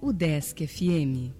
Udesc FM.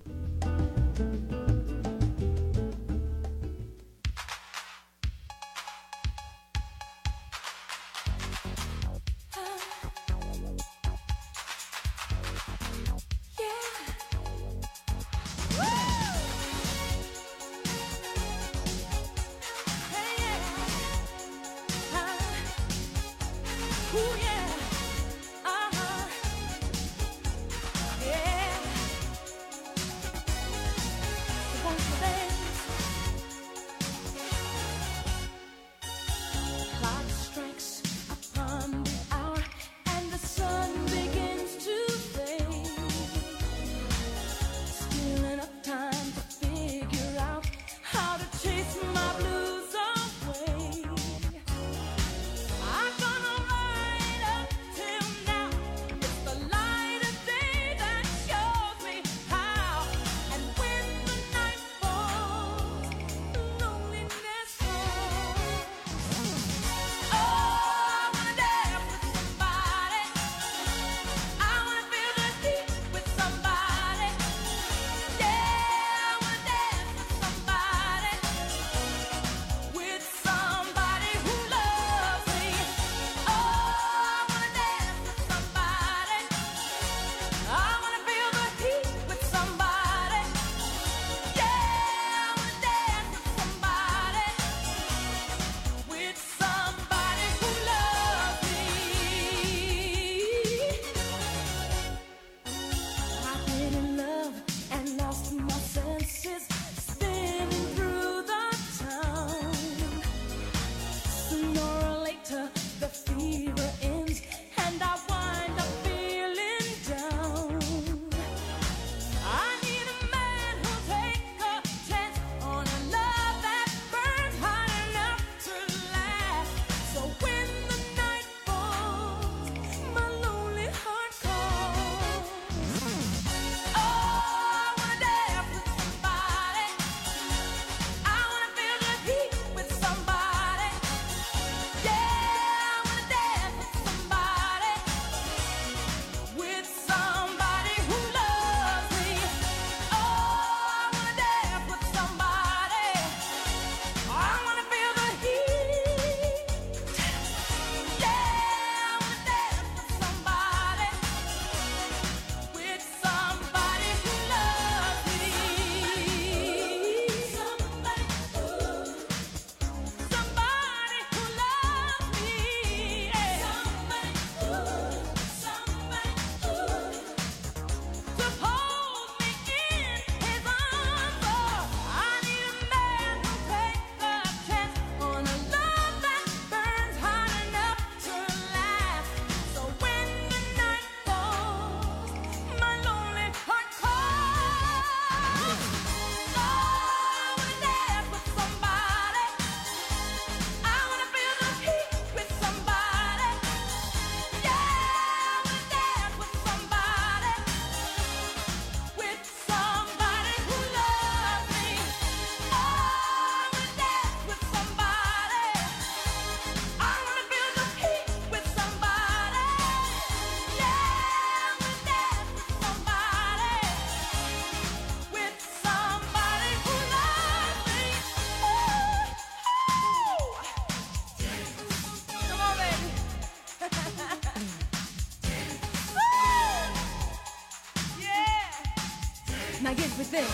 Now get with this.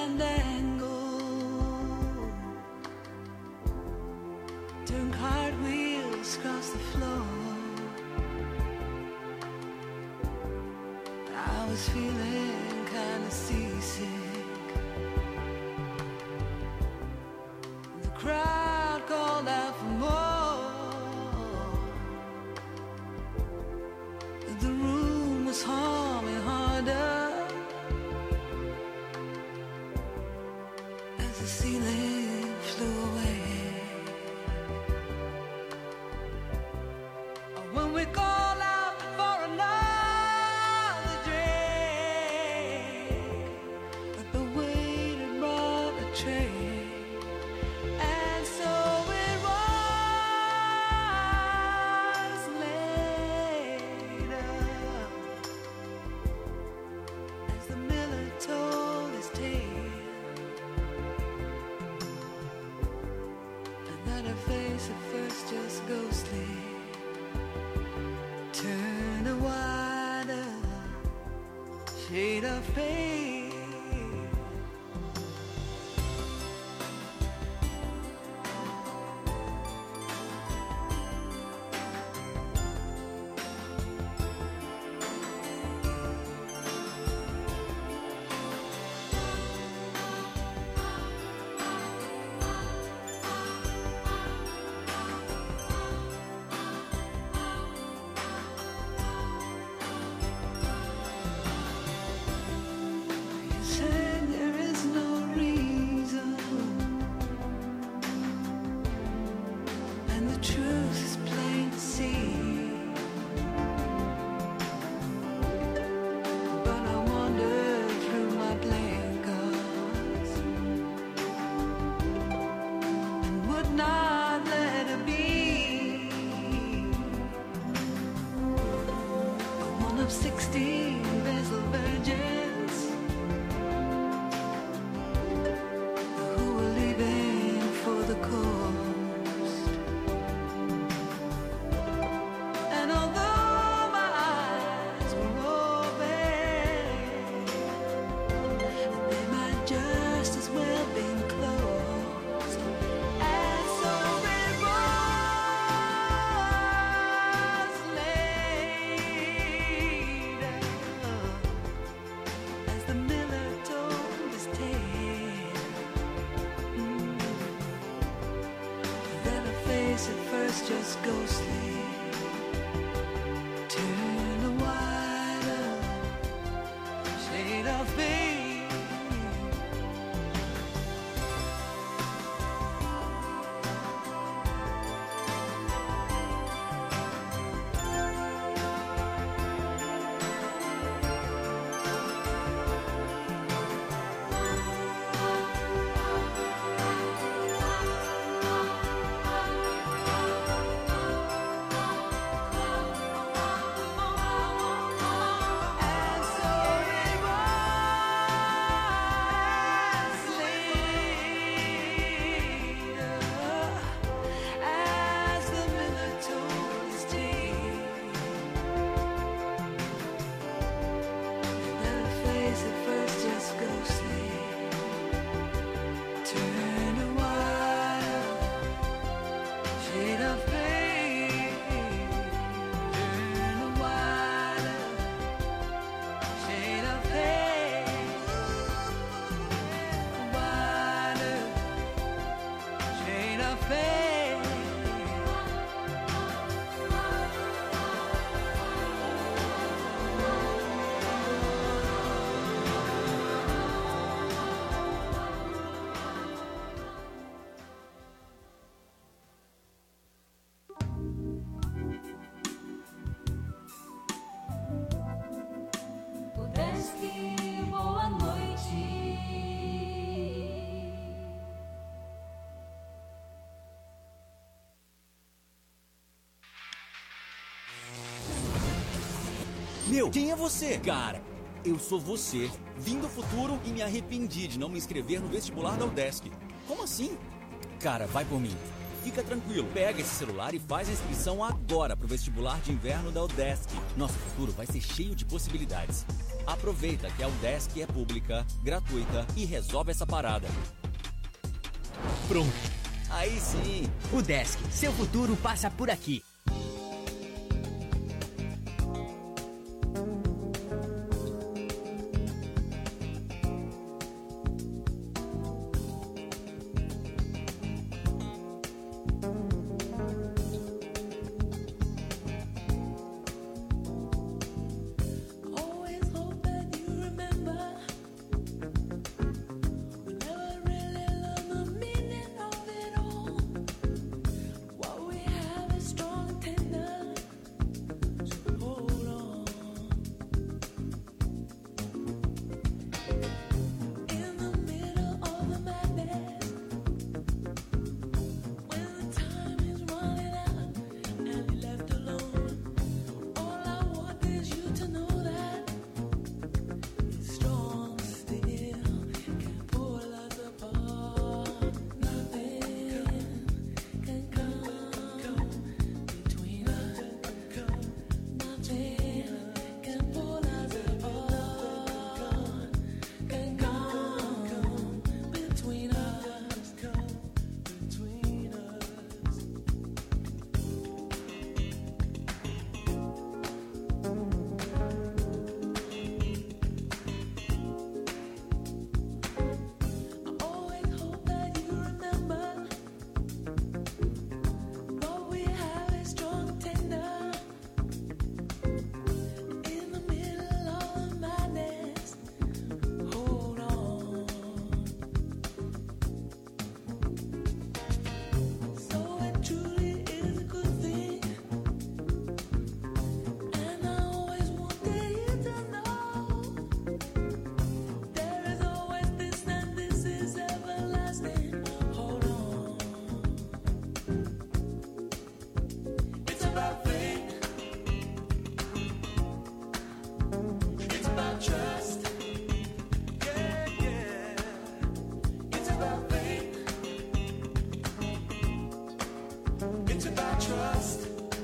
fandango, turn cartwheels across the floor. I was feeling kinda seasick. The crowd called out for more. The room was humming harder as the ceiling flew away. When we call out for another drink, but the waiter brought a tray. And so it was later, as the miller told his tale, and that her face at first just ghostly turned a wider shade of pale. Said there is no reason, and the truth is plain to see. But I wandered through my blankets and would not let it be. One of 16 vessel virgins who were leaving for the coast. And although my eyes were open, they might just as well been closed. And so it was later, as the miller told his tale, that her face at first just ghostly turned a wider shade of pale. And so it was later, as the miller told his tale, that her face at first just ghostly turned a wider shade of pale. Turn a wider shade of pale. A wider shade of pale. Udesky, boa noite. Meu, quem é você? Cara, eu sou você. Vim do futuro e me arrependi de não me inscrever no vestibular da UDESC. Como assim? Cara, vai por mim. Fica tranquilo, pega esse celular e faz a inscrição agora pro vestibular de inverno da UDESC. Nosso futuro vai ser cheio de possibilidades. Aproveita que a UDESC é pública, gratuita e resolve essa parada. Pronto. Aí sim! UDESC, seu futuro passa por aqui. Always hope that you remember. We never really learned the meaning of it all. What we have is strong and tender. So hold on. In the middle of the madness, when the time is running out and you're left alone, all I want is you to know that it's strong still, can pull us apart. Nothing can come between us. Nothing can pull us apart. Can come between us. Between us. I always hope that you remember. What we have is strong and tender. In the middle of the madness, hold on. So it truly is a good thing, and I always wanted you to know there is always this and this is everlasting. Hold on. It's about faith. It's about trust. Yeah, yeah. It's about faith. It's about trust.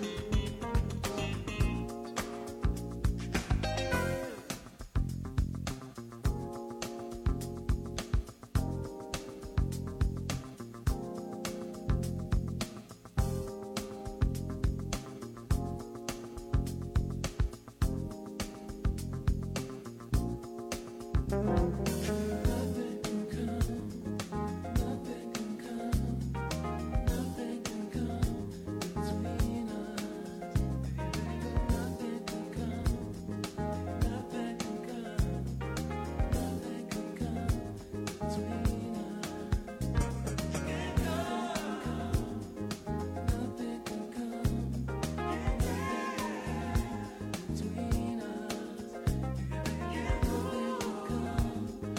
Nothing can come. Nothing can come. Nothing can come between us. Nothing can come. Nothing can come. Nothing can come between us. Nothing can come. Nothing can come. Nothing can come between us. Nothing can come.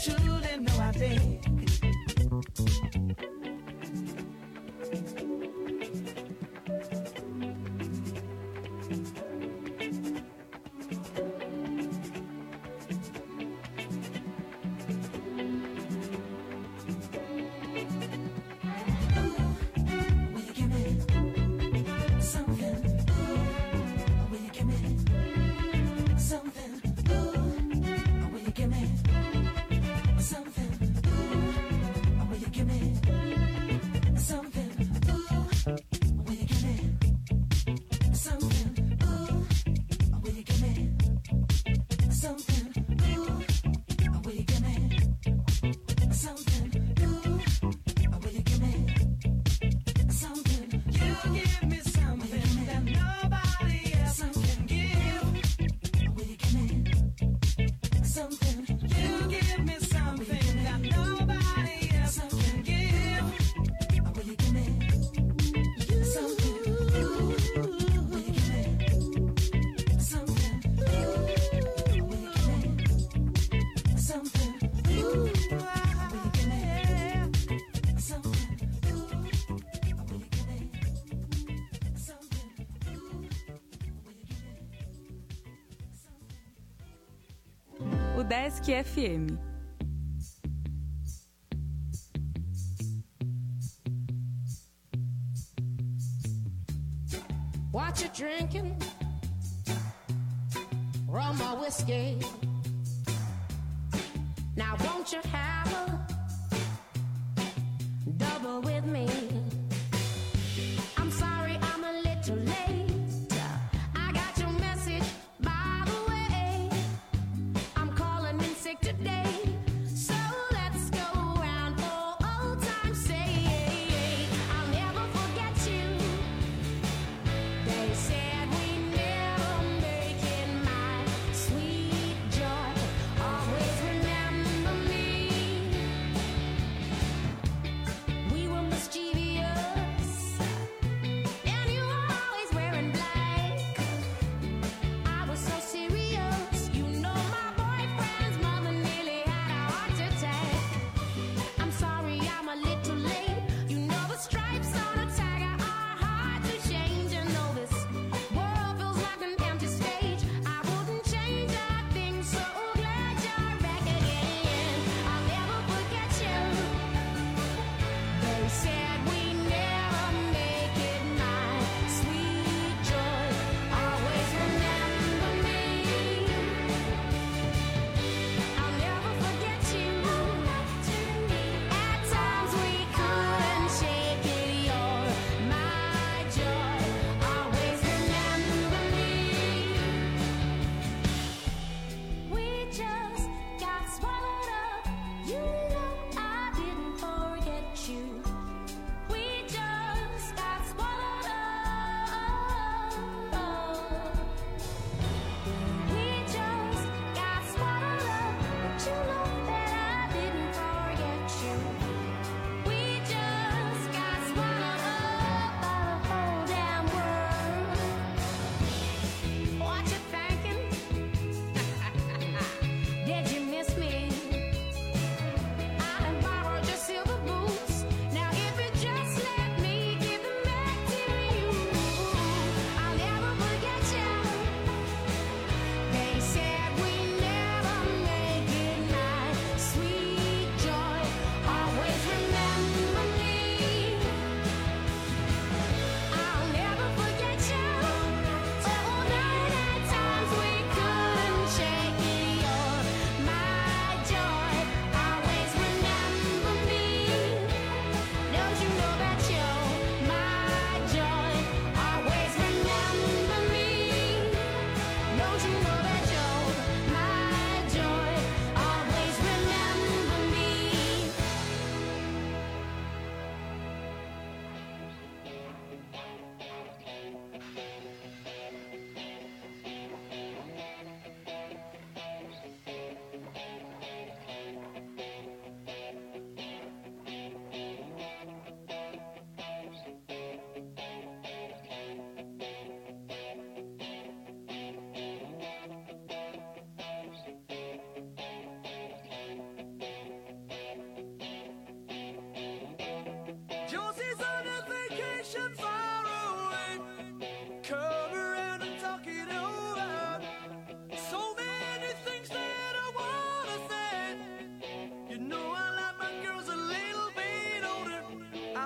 truly know I did. Desk FM. What you drinking? Rum or whiskey? Now won't you have a double with me? I'm sorry I'm a little late. I got your message by the way. I'm calling in sick today. So let's go round for old time's sake. I'll never forget you. They said we never make it, my sweet joy. Always remember me.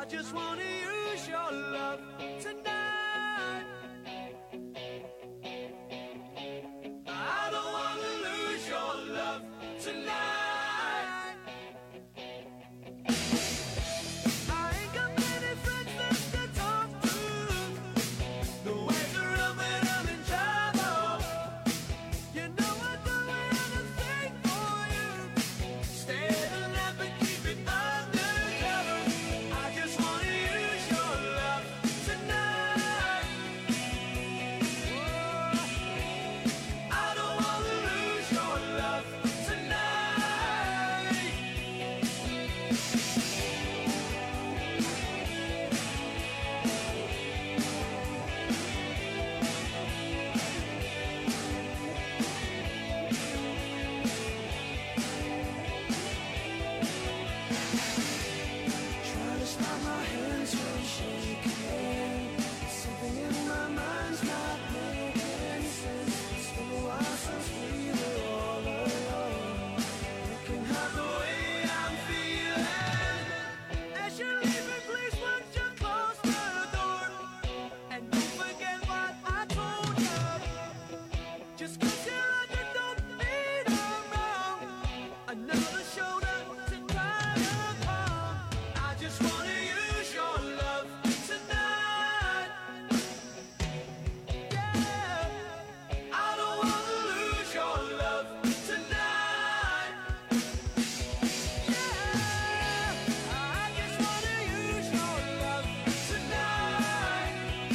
just wanna use your love tonight. I don't wanna lose your love tonight. I ain't got many friends left to talk to. The waves are up and I'm in trouble. You know I'd do anything for you. Stay the night but keep it undercover. I just wanna use your love tonight. Whoa. I don't wanna lose your love tonight. Trying to stop my hands from shaking. Something in my mind's not making sense. It's been a while since we were all alone. You can hide the way I'm feeling. As you're leaving, please won't you close the door? And don't forget what I told you. Just 'cause you're like you don't need a wrong. Another shoulder to cry upon. I just wanna use your love tonight. Yeah, I don't wanna lose your love tonight. Yeah, I just wanna use your love tonight.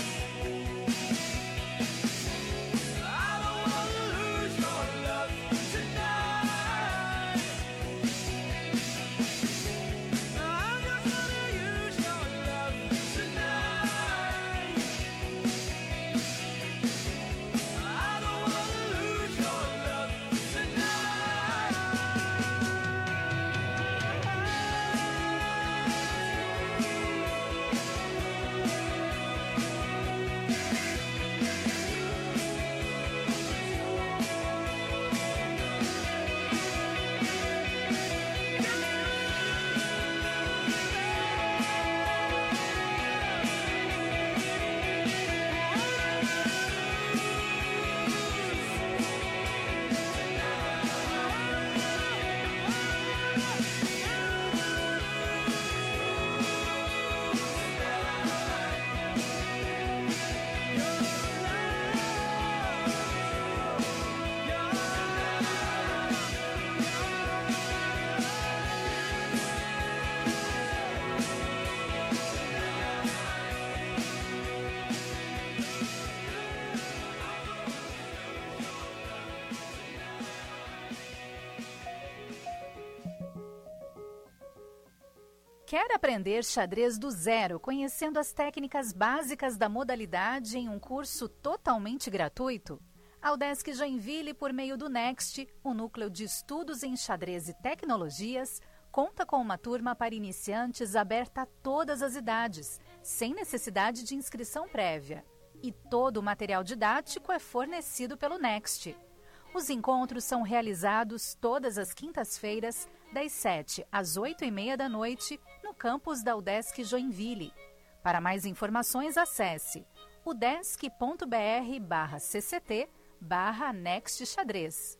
I don't wanna lose your love tonight. I just wanna use your love tonight. I don't wanna lose your love Quer aprender xadrez do zero, conhecendo as técnicas básicas da modalidade em um curso totalmente gratuito? A UDESC Joinville, por meio do Next, o Núcleo de Estudos em Xadrez e Tecnologias, conta com uma turma para iniciantes aberta a todas as idades, sem necessidade de inscrição prévia. E todo o material didático é fornecido pelo Next. Os encontros são realizados todas as quintas-feiras, das 7 às 8h30 da noite, no campus da UDESC Joinville. Para mais informações, acesse udesc.br/cct/Next Xadrez.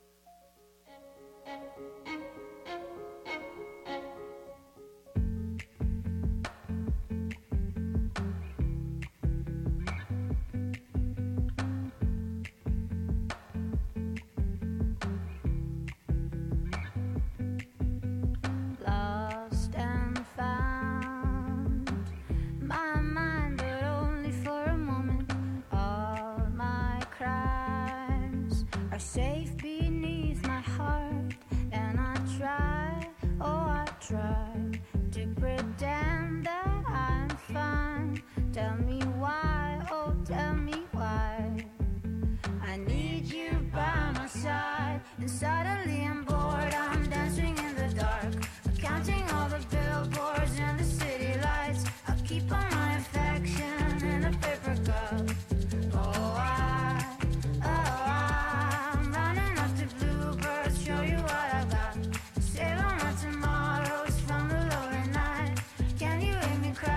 Lost and found, my mind, but only for a moment. All my crimes are safe beneath my heart, and I try, oh I try to pretend that I'm fine. Tell me why, oh tell me why. I need you by my side, and suddenly I'm bored. I'm dancing in the dark, counting all the billboards and the city lights. I keep all my affection in a paper cup. I'm running after bluebirds, show you what I got. Save all my tomorrows from the lonely night. Can you hear me cry?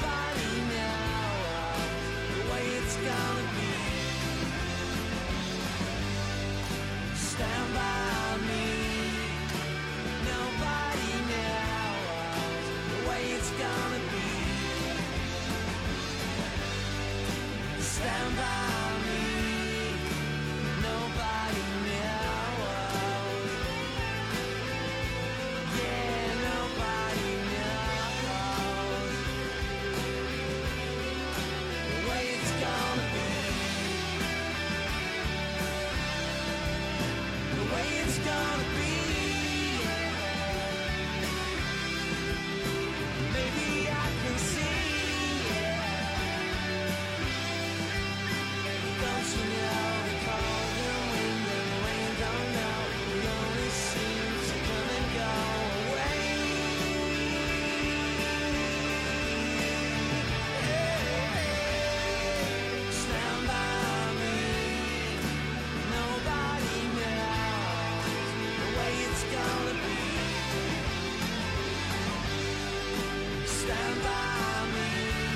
Nobody knows the way it's gonna be. Stand by me. Nobody knows the way it's gonna be. Stand by me. Nobody knows. Yeah, nobody knows the way it's gonna be. The way it's gonna be. Maybe I can see. Don't you know the cold and wind and rain don't know. We only seem to come and go away. Stand by me. Nobody knows the way it's gonna be. Stand by me.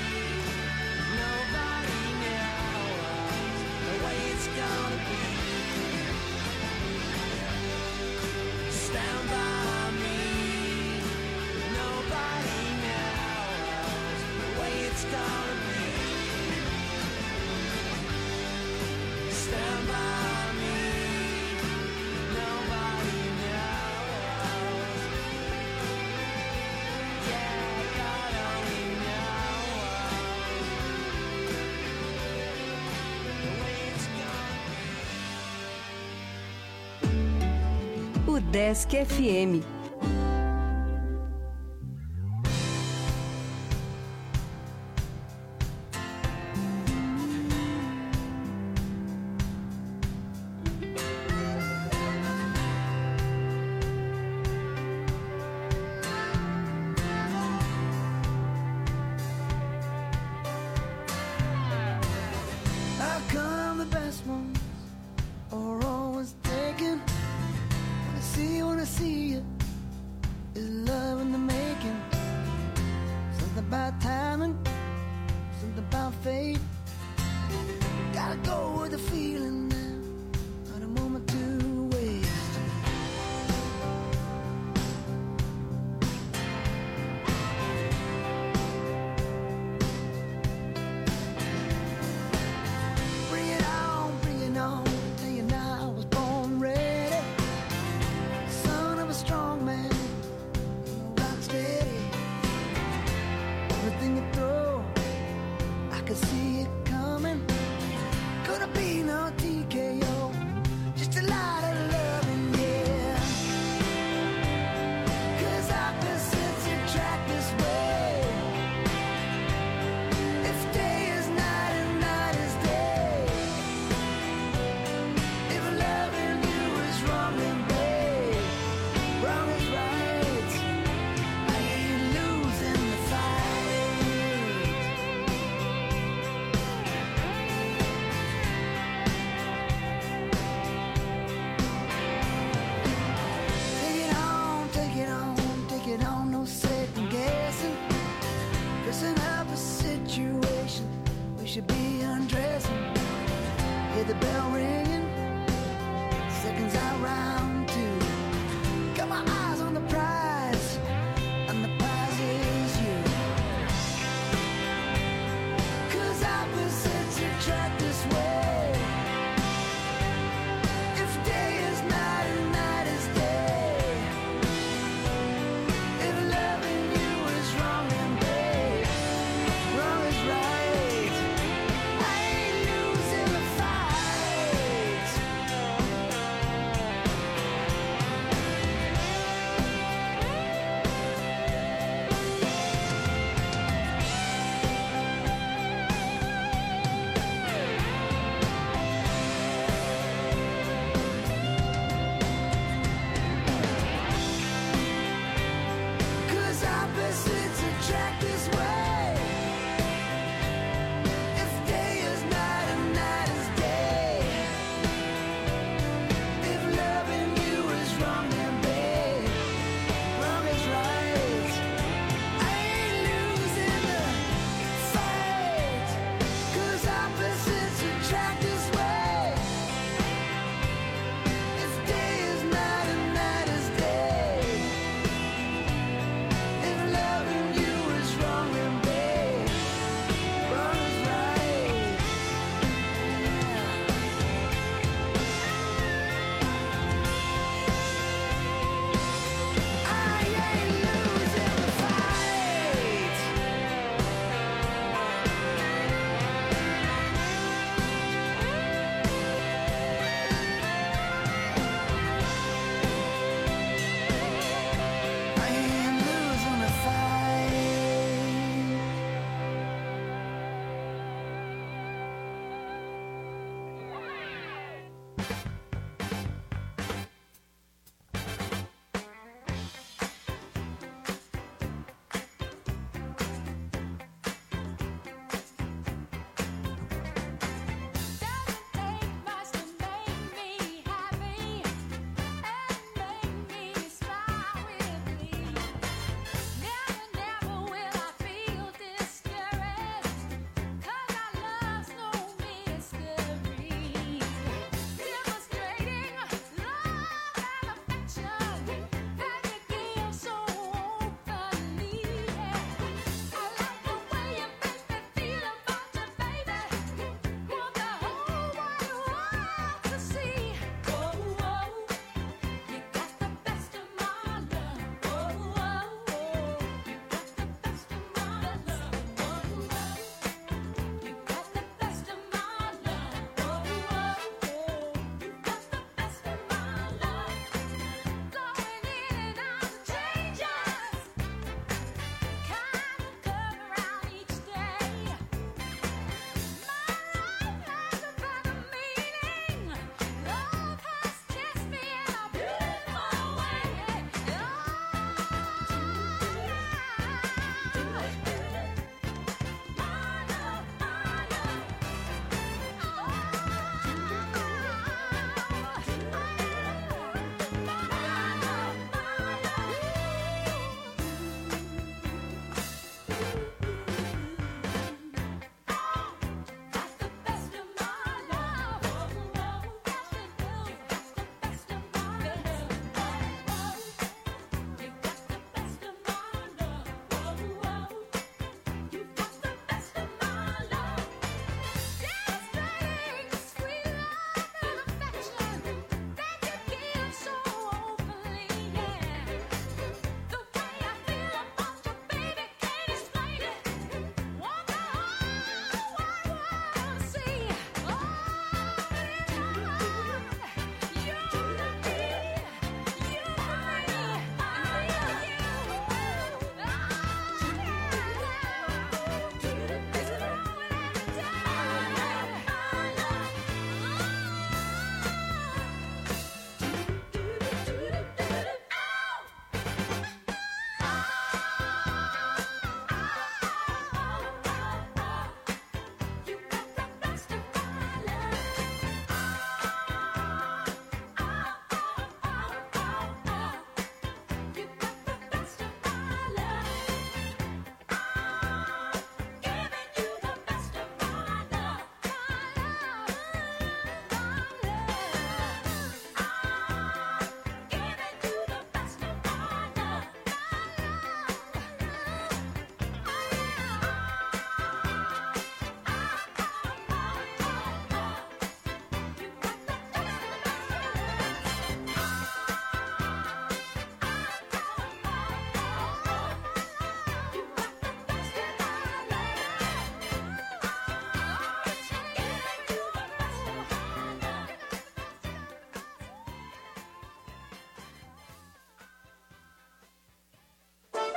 Nobody knows the way it's gonna be. Stand by me. Nobody knows the way it's gonna be. Stand by me. Nobody knows. Yeah, God only knows the way it's gonna be. O Desk FM. How come the best ones are always taken? When I see you, is love in the making. Something about timing, something about fate. Gotta go with the feeling now, not a moment to waste. Bring it on, tell you now I was born ready. Son of a strong man, rock steady. Everything you throw, I could see it coming. Could have been no team.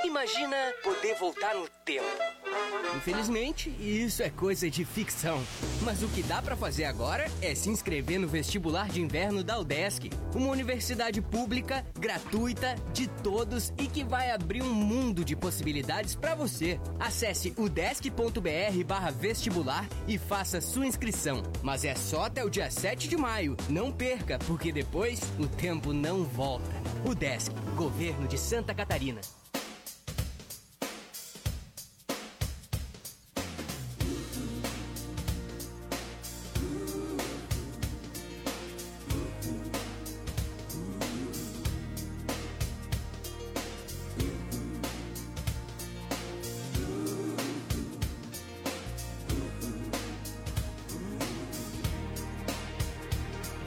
Imagina poder voltar no tempo. Infelizmente, isso é coisa de ficção. Mas o que dá pra fazer agora é se inscrever no vestibular de inverno da UDESC, uma universidade pública, gratuita, de todos e que vai abrir um mundo de possibilidades pra você. Acesse udesc.br/vestibular e faça sua inscrição. Mas é só até o dia 7 de maio. Não perca, porque depois o tempo não volta. UDESC, Governo de Santa Catarina.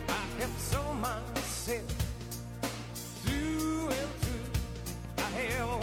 Myself through and through. I held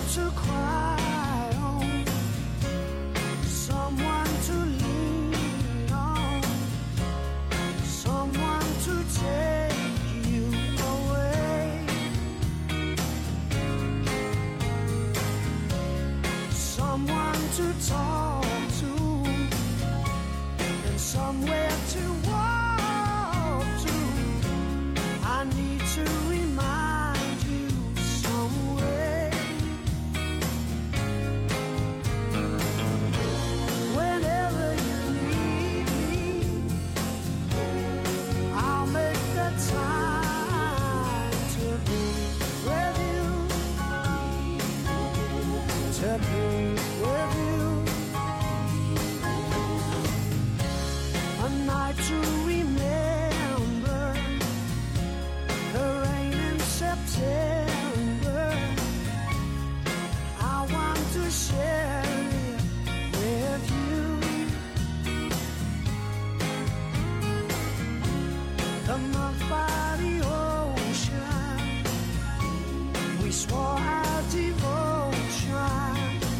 to cry on, someone to lean on, someone to take you away, someone to talk to, and somewhere to walk to. I need to remind you some way. Whenever you need me, I'll make the time to be with you, to be with you. A night to remember, the rain in September. I want to share it with you. The month by the ocean, we swore our devotion,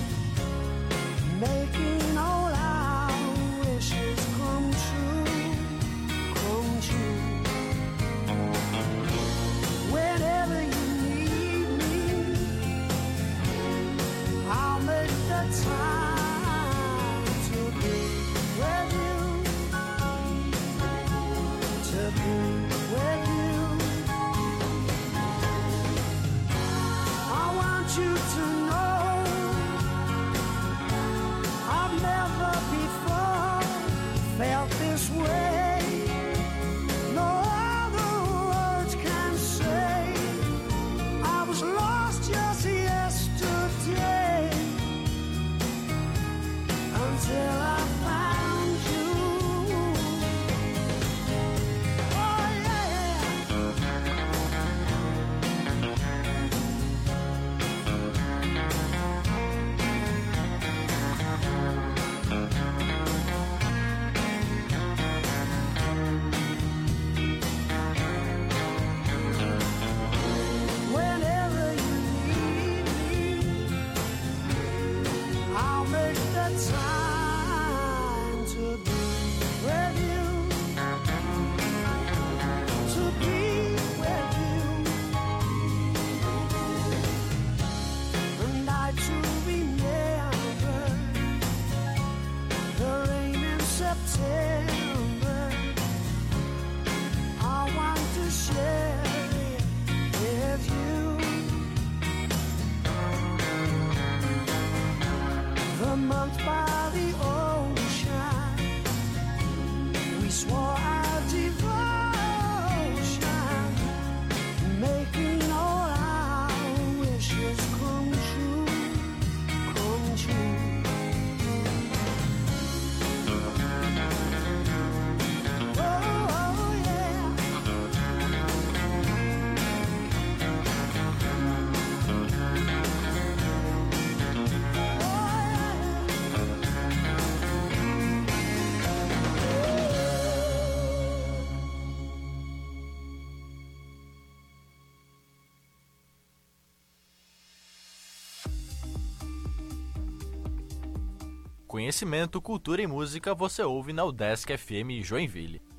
making all our wishes come true, come true. Whenever you need me, I'll make the time to be with you, to be with you. I want you to know I've never before felt this way. No other words can say. I was lost just yesterday until I found you. Oh yeah. Whenever you need me, I'll make the time to be with you, to be with you. And I to remember the rain in September. I want to share it with you. The month by the ocean, we swore our devotion, making all our wishes come true, come true. Oh yeah. Conhecimento, cultura e música você ouve na UDESC FM Joinville.